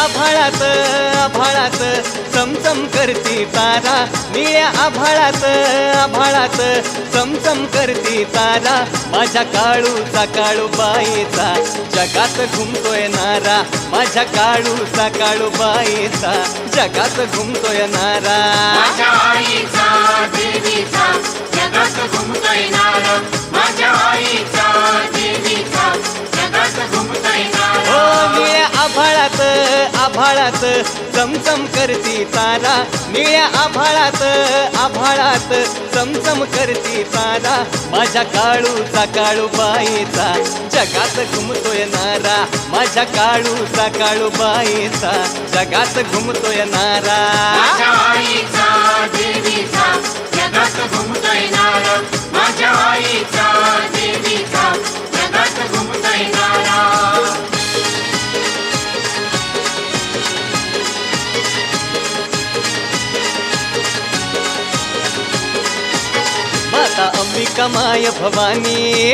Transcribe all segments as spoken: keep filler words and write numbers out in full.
आभाळात आभाळात चमचम करती तारा, निळ्या आभाळात आभाळात चमचम करती तारा, माझ्या काळूचा काळूबाईचा जगात घुमतोय नारा, माझ्या काळूचा काळूबाईचा जगात घुमतोय नारा, माझ्या आईचा देवीचा जगात घुमतोय नारा, माझ्या आईचा देवीचा जगात घुमतोय नारा। हो निळ्या आभाळात आभाळात चमचम करती तारा, निळ्या आभाळात आभाळात चमचम करती तारा, माझ्या काळूचा काळूबाईचा जगात घुमतोय नारा, माझ्या काळूचा काळूबाईचा जगात घुमतोय नारा, माझ्या आईचा देवीचा जगात घुमतोय नारा, माझ्या आईचा देवीचा जगात घुमतोय नारा। माता अंबिका माय भवानी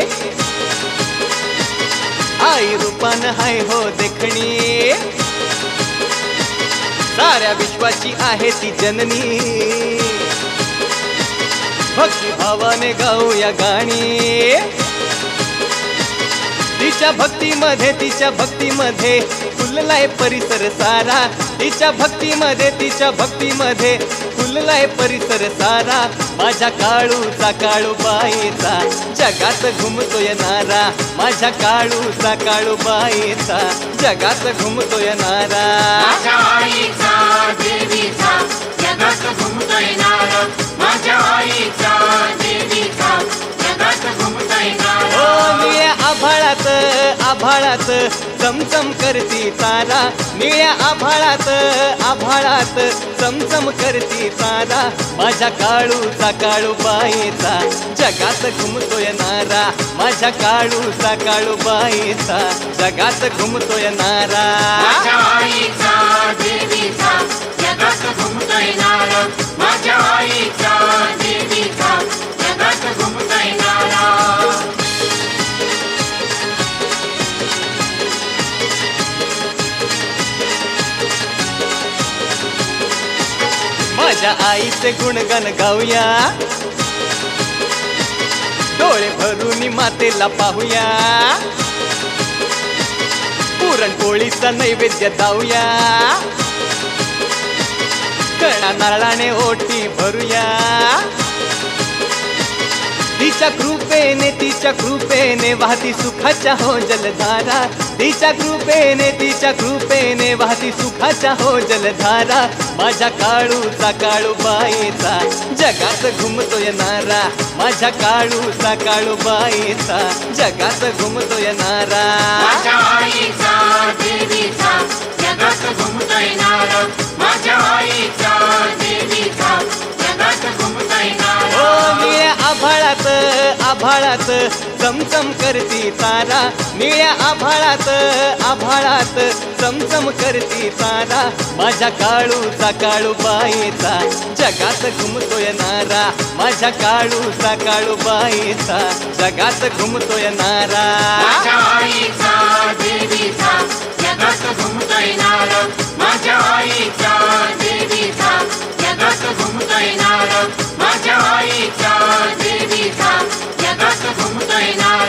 आई रूपान हाय हो देखणी, साऱ्या विश्वाची आहे ती जननी, भक्ती भावाने गाऊया गाणी, तिच्या भक्तीमध्ये तिच्या भक्तीमध्ये फुललाय परिसर सारा, तिच्या भक्तीमध्ये तिच्या भक्तीमध्ये फुललाय परिसर सारा, माझ्या काळूचा काळूबाईचा जगात घुमतोय नारा, माझ्या काळूचा काळूबाईचा जगात घुमतोय नारा, माझ्या आईचा देवीचा जगात घुमतोय नारा, माझ्या आईचा देवीचा जगात घुमतोय नारा। ओ निळ्या आभाळात आभाळात चमचम करती तारा, निळ्या आभाळात आभाळात चमचम करती तारा, माझ्या काळूचा काळूबाईचा जगात घुमतोय नारा, माझ्या काळूचा काळूबाईचा जगात घुमतोय नारा, माझ्या आईचा देवीचा जगात घुमतोय नारा, माझ्या आईचा देवीचा जगात घुमतोय नारा। माझ्या आईचे गुणगान गाऊया, डोळे भरून मातेला पाहूया, पुरणपोळीचा नैवेद्य दाऊया, कणा नारळाने ओटी भरूया, तिच्या कृपेने तिच्या कृपेने वाहती सुखाच्या हो जलधारा, तिच्या कृपेने तिच्या कृपेने वाहती सुखाच्या हो जलधारा, माझ्या काळूचा काळूबाईचा जगात घुमतोय नारा, माझ्या काळूचा काळूबाईचा जगात घुमतोय नारा, माझ्या आईचा देवीचा जगात घुमतोय नारा, माझ्या आईचा देवीचा जगात घुमतोय नारा। ओ निळ्या आभाळात आभाळात चमचम करती तारा, निळ्या आभाळात आभाळात चमचम करती तारा, माझ्या काळूचा काळूबाईचा जगात घुमतोय नारा, माझ्या काळूचा काळूबाईचा जगात घुमतोय नारा, माझ्या आईचा देवीचा जगात घुमतोय नारा, माझ्या आईचा देवीचा जगात घुमतोय नारा, माझ्या आईचा देवीचा जगात घुमतोय नारा।